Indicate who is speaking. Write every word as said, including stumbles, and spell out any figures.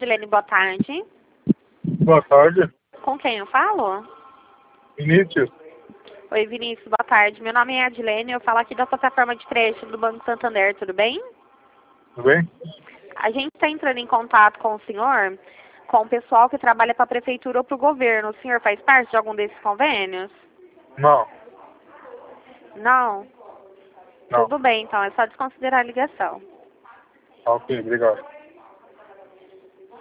Speaker 1: Edilene, boa tarde.
Speaker 2: Boa tarde.
Speaker 1: Com quem eu falo?
Speaker 2: Vinícius.
Speaker 1: Oi, Vinícius, boa tarde. Meu nome é Edilene, eu falo aqui da plataforma de crédito do Banco Santander, tudo bem?
Speaker 2: Tudo bem?
Speaker 1: A gente está entrando em contato com o senhor, com o pessoal que trabalha para a prefeitura ou para o governo. O senhor faz parte de algum desses convênios?
Speaker 2: Não.
Speaker 1: Não?
Speaker 2: Não.
Speaker 1: Tudo bem, então, é só desconsiderar a ligação.
Speaker 2: Ok, obrigado.